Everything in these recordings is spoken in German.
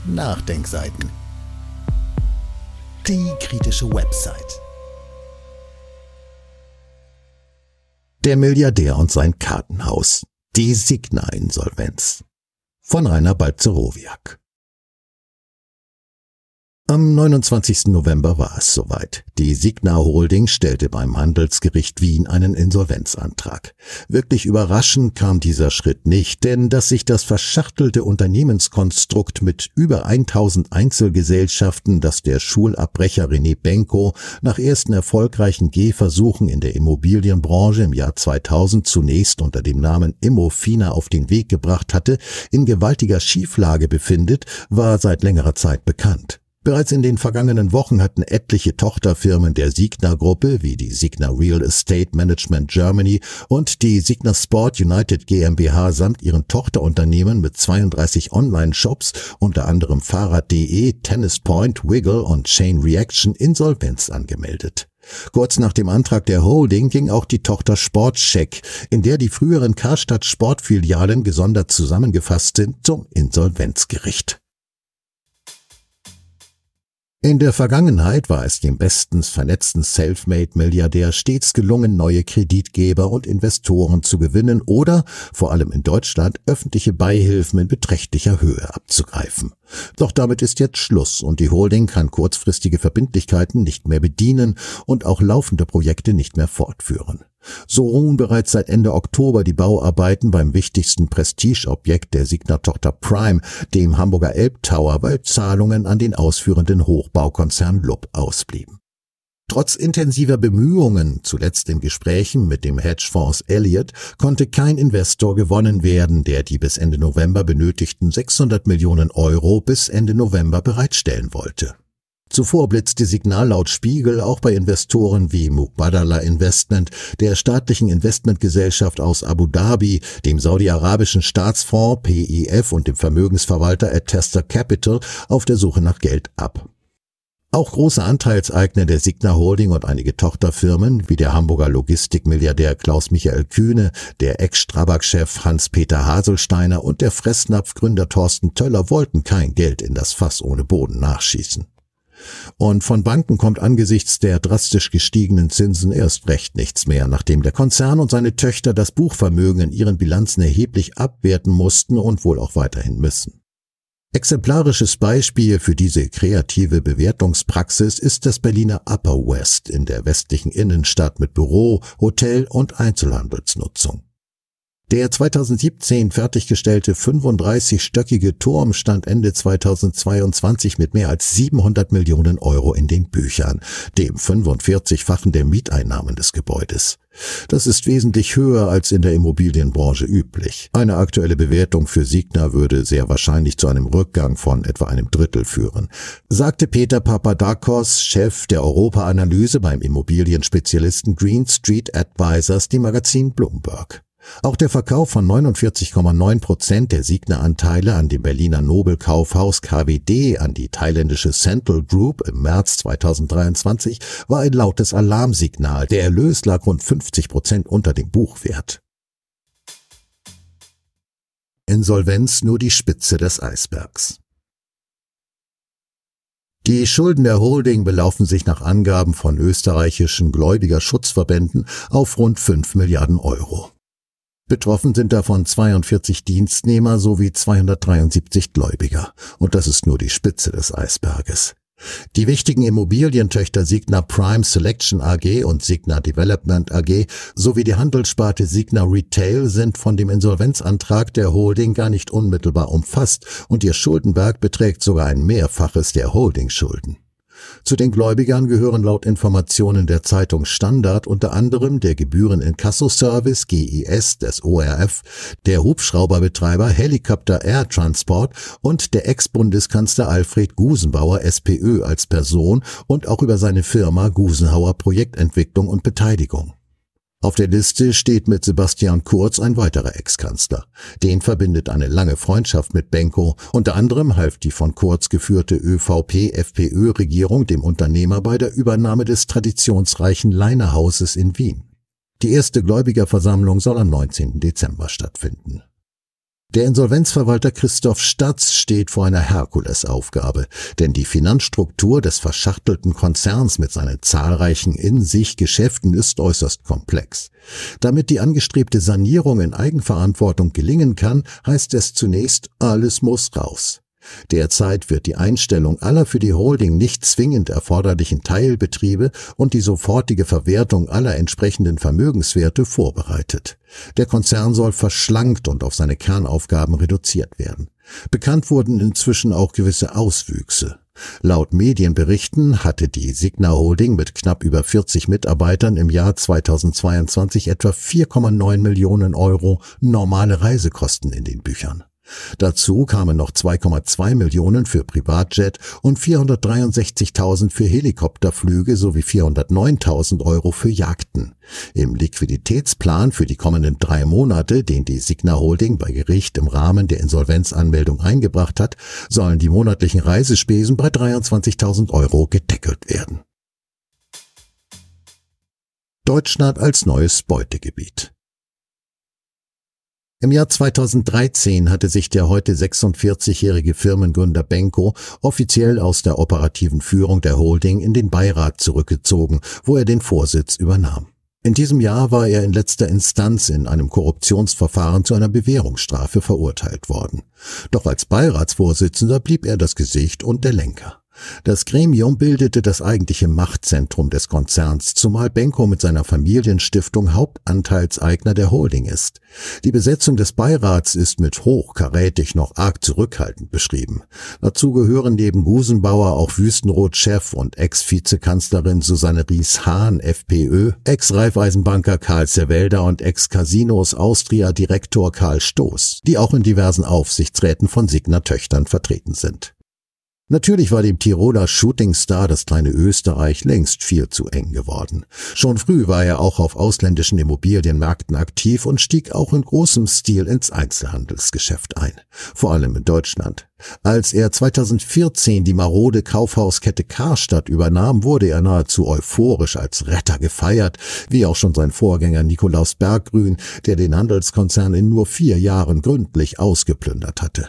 Nachdenkseiten. Die kritische Website. Der Milliardär und sein Kartenhaus. Die Signa-Insolvenz. Von Rainer Balcerowiak. Am 29. November war es soweit. Die Signa Holding stellte beim Handelsgericht Wien einen Insolvenzantrag. Wirklich überraschend kam dieser Schritt nicht, denn dass sich das verschachtelte Unternehmenskonstrukt mit über 1000 Einzelgesellschaften, das der Schulabbrecher René Benko nach ersten erfolgreichen Gehversuchen in der Immobilienbranche im Jahr 2000 zunächst unter dem Namen Immofina auf den Weg gebracht hatte, in gewaltiger Schieflage befindet, war seit längerer Zeit bekannt. Bereits in den vergangenen Wochen hatten etliche Tochterfirmen der Signa-Gruppe wie die Signa Real Estate Management Germany und die Signa Sport United GmbH samt ihren Tochterunternehmen mit 32 Online-Shops, unter anderem Fahrrad.de, Tennis Point, Wiggle und Chain Reaction, Insolvenz angemeldet. Kurz nach dem Antrag der Holding ging auch die Tochter Sportcheck, in der die früheren Karstadt Sportfilialen gesondert zusammengefasst sind, zum Insolvenzgericht. In der Vergangenheit war es dem bestens vernetzten Selfmade-Milliardär stets gelungen, neue Kreditgeber und Investoren zu gewinnen oder, vor allem in Deutschland, öffentliche Beihilfen in beträchtlicher Höhe abzugreifen. Doch damit ist jetzt Schluss und die Holding kann kurzfristige Verbindlichkeiten nicht mehr bedienen und auch laufende Projekte nicht mehr fortführen. So ruhen bereits seit Ende Oktober die Bauarbeiten beim wichtigsten Prestigeobjekt der Signa-Tochter Prime, dem Hamburger Elbtower, weil Zahlungen an den ausführenden Hochbaukonzern LUB ausblieben. Trotz intensiver Bemühungen, zuletzt in Gesprächen mit dem Hedgefonds Elliott, konnte kein Investor gewonnen werden, der die bis Ende November benötigten 600 Millionen Euro bis Ende November bereitstellen wollte. Zuvor blitzte Signal laut Spiegel auch bei Investoren wie Mubadala Investment, der staatlichen Investmentgesellschaft aus Abu Dhabi, dem saudi-arabischen Staatsfonds PIF und dem Vermögensverwalter Attester Capital auf der Suche nach Geld ab. Auch große Anteilseigner der Signa Holding und einige Tochterfirmen wie der Hamburger Logistikmilliardär Klaus-Michael Kühne, der Ex-Strabag-Chef Hans-Peter Haselsteiner und der Fressnapf-Gründer Thorsten Töller wollten kein Geld in das Fass ohne Boden nachschießen. Und von Banken kommt angesichts der drastisch gestiegenen Zinsen erst recht nichts mehr, nachdem der Konzern und seine Töchter das Buchvermögen in ihren Bilanzen erheblich abwerten mussten und wohl auch weiterhin müssen. Exemplarisches Beispiel für diese kreative Bewertungspraxis ist das Berliner Upper West in der westlichen Innenstadt mit Büro, Hotel und Einzelhandelsnutzung. Der 2017 fertiggestellte 35-stöckige Turm stand Ende 2022 mit mehr als 700 Millionen Euro in den Büchern, dem 45-fachen der Mieteinnahmen des Gebäudes. Das ist wesentlich höher als in der Immobilienbranche üblich. Eine aktuelle Bewertung für Signa würde sehr wahrscheinlich zu einem Rückgang von etwa einem Drittel führen, sagte Peter Papadakos, Chef der Europa-Analyse beim Immobilienspezialisten Green Street Advisors, dem Magazin Bloomberg. Auch der Verkauf von 49,9% der Signa-Anteile an dem Berliner Nobelkaufhaus KWD an die thailändische Central Group im März 2023 war ein lautes Alarmsignal. Der Erlös lag rund 50% unter dem Buchwert. Insolvenz nur die Spitze des Eisbergs. Die Schulden der Holding belaufen sich nach Angaben von österreichischen Gläubigerschutzverbänden auf rund 5 Milliarden Euro. Betroffen sind davon 42 Dienstnehmer sowie 273 Gläubiger. Und das ist nur die Spitze des Eisberges. Die wichtigen Immobilientöchter Signa Prime Selection AG und Signa Development AG sowie die Handelssparte Signa Retail sind von dem Insolvenzantrag der Holding gar nicht unmittelbar umfasst und ihr Schuldenberg beträgt sogar ein Mehrfaches der Holding-Schulden. Zu den Gläubigern gehören laut Informationen der Zeitung Standard unter anderem der Gebühren-Inkasso-Service GIS des ORF, der Hubschrauberbetreiber Helicopter Air Transport und der Ex-Bundeskanzler Alfred Gusenbauer SPÖ als Person und auch über seine Firma Gusenhauer Projektentwicklung und Beteiligung. Auf der Liste steht mit Sebastian Kurz ein weiterer Ex-Kanzler. Den verbindet eine lange Freundschaft mit Benko. Unter anderem half die von Kurz geführte ÖVP-FPÖ-Regierung dem Unternehmer bei der Übernahme des traditionsreichen Leiner-Hauses in Wien. Die erste Gläubigerversammlung soll am 19. Dezember stattfinden. Der Insolvenzverwalter Christoph Statz steht vor einer Herkulesaufgabe, denn die Finanzstruktur des verschachtelten Konzerns mit seinen zahlreichen In-sich-Geschäften ist äußerst komplex. Damit die angestrebte Sanierung in Eigenverantwortung gelingen kann, heißt es zunächst, alles muss raus. Derzeit wird die Einstellung aller für die Holding nicht zwingend erforderlichen Teilbetriebe und die sofortige Verwertung aller entsprechenden Vermögenswerte vorbereitet. Der Konzern soll verschlankt und auf seine Kernaufgaben reduziert werden. Bekannt wurden inzwischen auch gewisse Auswüchse. Laut Medienberichten hatte die Signa Holding mit knapp über 40 Mitarbeitern im Jahr 2022 etwa 4,9 Millionen Euro normale Reisekosten in den Büchern. Dazu kamen noch 2,2 Millionen für Privatjet und 463.000 für Helikopterflüge sowie 409.000 Euro für Yachten. Im Liquiditätsplan für die kommenden 3 Monate, den die Signa Holding bei Gericht im Rahmen der Insolvenzanmeldung eingebracht hat, sollen die monatlichen Reisespesen bei 23.000 Euro gedeckelt werden. Deutschland als neues Beutegebiet. Im Jahr 2013 hatte sich der heute 46-jährige Firmengründer Benko offiziell aus der operativen Führung der Holding in den Beirat zurückgezogen, wo er den Vorsitz übernahm. In diesem Jahr war er in letzter Instanz in einem Korruptionsverfahren zu einer Bewährungsstrafe verurteilt worden. Doch als Beiratsvorsitzender blieb er das Gesicht und der Lenker. Das Gremium bildete das eigentliche Machtzentrum des Konzerns, zumal Benko mit seiner Familienstiftung Hauptanteilseigner der Holding ist. Die Besetzung des Beirats ist mit hochkarätig noch arg zurückhaltend beschrieben. Dazu gehören neben Gusenbauer auch Wüstenrot-Chef und Ex-Vizekanzlerin Susanne Ries-Hahn, FPÖ, Ex-Raiffeisenbanker Karl Zerwelder und Ex-Casinos Austria-Direktor Karl Stoß, die auch in diversen Aufsichtsräten von Signa-Töchtern vertreten sind. Natürlich war dem Tiroler Shootingstar das kleine Österreich längst viel zu eng geworden. Schon früh war er auch auf ausländischen Immobilienmärkten aktiv und stieg auch in großem Stil ins Einzelhandelsgeschäft ein, vor allem in Deutschland. Als er 2014 die marode Kaufhauskette Karstadt übernahm, wurde er nahezu euphorisch als Retter gefeiert, wie auch schon sein Vorgänger Nikolaus Berggrün, der den Handelskonzern in nur 4 Jahren gründlich ausgeplündert hatte.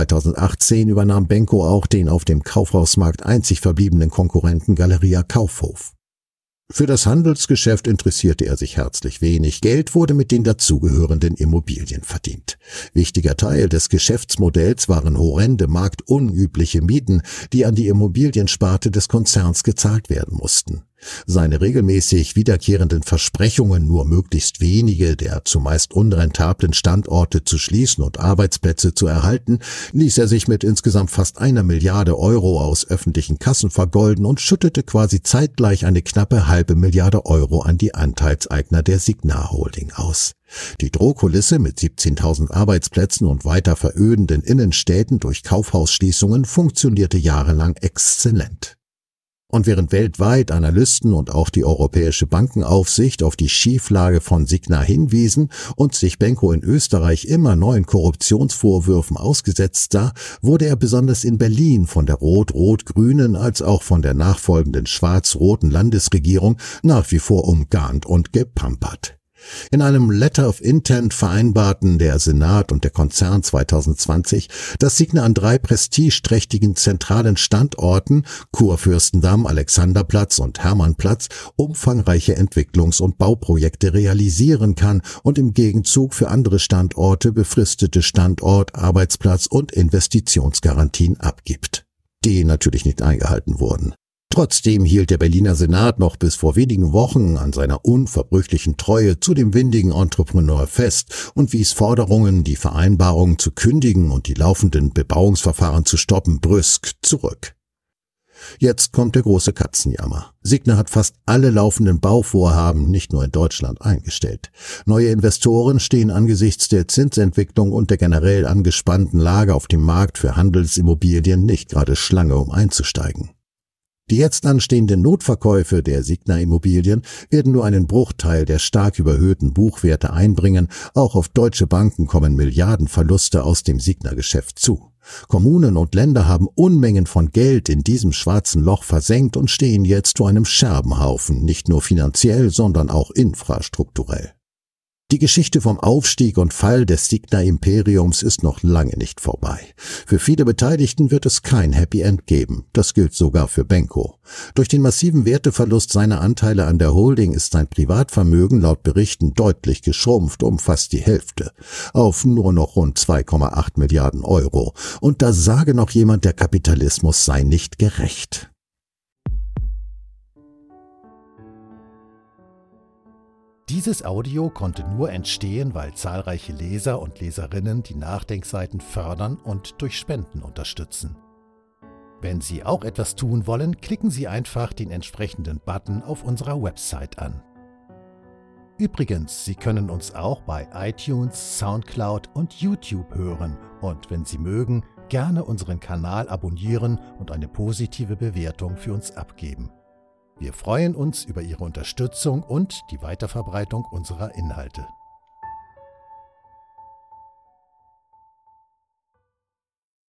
2018 übernahm Benko auch den auf dem Kaufhausmarkt einzig verbliebenen Konkurrenten Galeria Kaufhof. Für das Handelsgeschäft interessierte er sich herzlich wenig. Geld wurde mit den dazugehörenden Immobilien verdient. Wichtiger Teil des Geschäftsmodells waren horrende, marktunübliche Mieten, die an die Immobiliensparte des Konzerns gezahlt werden mussten. Seine regelmäßig wiederkehrenden Versprechungen, nur möglichst wenige der zumeist unrentablen Standorte zu schließen und Arbeitsplätze zu erhalten, ließ er sich mit insgesamt fast 1 Milliarde Euro aus öffentlichen Kassen vergolden und schüttete quasi zeitgleich eine knappe 0,5 Milliarde Euro an die Anteilseigner der Signa Holding aus. Die Drohkulisse mit 17.000 Arbeitsplätzen und weiter verödenden Innenstädten durch Kaufhausschließungen funktionierte jahrelang exzellent. Und während weltweit Analysten und auch die Europäische Bankenaufsicht auf die Schieflage von Signa hinwiesen und sich Benko in Österreich immer neuen Korruptionsvorwürfen ausgesetzt sah, wurde er besonders in Berlin von der rot-rot-grünen als auch von der nachfolgenden schwarz-roten Landesregierung nach wie vor umgarnt und gepampert. In einem Letter of Intent vereinbarten der Senat und der Konzern 2020, dass Signa an 3 prestigeträchtigen zentralen Standorten, Kurfürstendamm, Alexanderplatz und Hermannplatz, umfangreiche Entwicklungs- und Bauprojekte realisieren kann und im Gegenzug für andere Standorte befristete Standort-, Arbeitsplatz- und Investitionsgarantien abgibt, die natürlich nicht eingehalten wurden. Trotzdem hielt der Berliner Senat noch bis vor wenigen Wochen an seiner unverbrüchlichen Treue zu dem windigen Entrepreneur fest und wies Forderungen, die Vereinbarungen zu kündigen und die laufenden Bebauungsverfahren zu stoppen, brüsk zurück. Jetzt kommt der große Katzenjammer. Signa hat fast alle laufenden Bauvorhaben nicht nur in Deutschland eingestellt. Neue Investoren stehen angesichts der Zinsentwicklung und der generell angespannten Lage auf dem Markt für Handelsimmobilien nicht gerade Schlange, um einzusteigen. Die jetzt anstehenden Notverkäufe der Signa-Immobilien werden nur einen Bruchteil der stark überhöhten Buchwerte einbringen. Auch auf deutsche Banken kommen Milliardenverluste aus dem Signa-Geschäft zu. Kommunen und Länder haben Unmengen von Geld in diesem schwarzen Loch versenkt und stehen jetzt vor einem Scherbenhaufen, nicht nur finanziell, sondern auch infrastrukturell. Die Geschichte vom Aufstieg und Fall des Signa-Imperiums ist noch lange nicht vorbei. Für viele Beteiligten wird es kein Happy End geben. Das gilt sogar für Benko. Durch den massiven Werteverlust seiner Anteile an der Holding ist sein Privatvermögen laut Berichten deutlich geschrumpft um fast die Hälfte, auf nur noch rund 2,8 Milliarden Euro. Und da sage noch jemand, der Kapitalismus sei nicht gerecht. Dieses Audio konnte nur entstehen, weil zahlreiche Leser und Leserinnen die Nachdenkseiten fördern und durch Spenden unterstützen. Wenn Sie auch etwas tun wollen, klicken Sie einfach den entsprechenden Button auf unserer Website an. Übrigens, Sie können uns auch bei iTunes, Soundcloud und YouTube hören und wenn Sie mögen, gerne unseren Kanal abonnieren und eine positive Bewertung für uns abgeben. Wir freuen uns über Ihre Unterstützung und die Weiterverbreitung unserer Inhalte.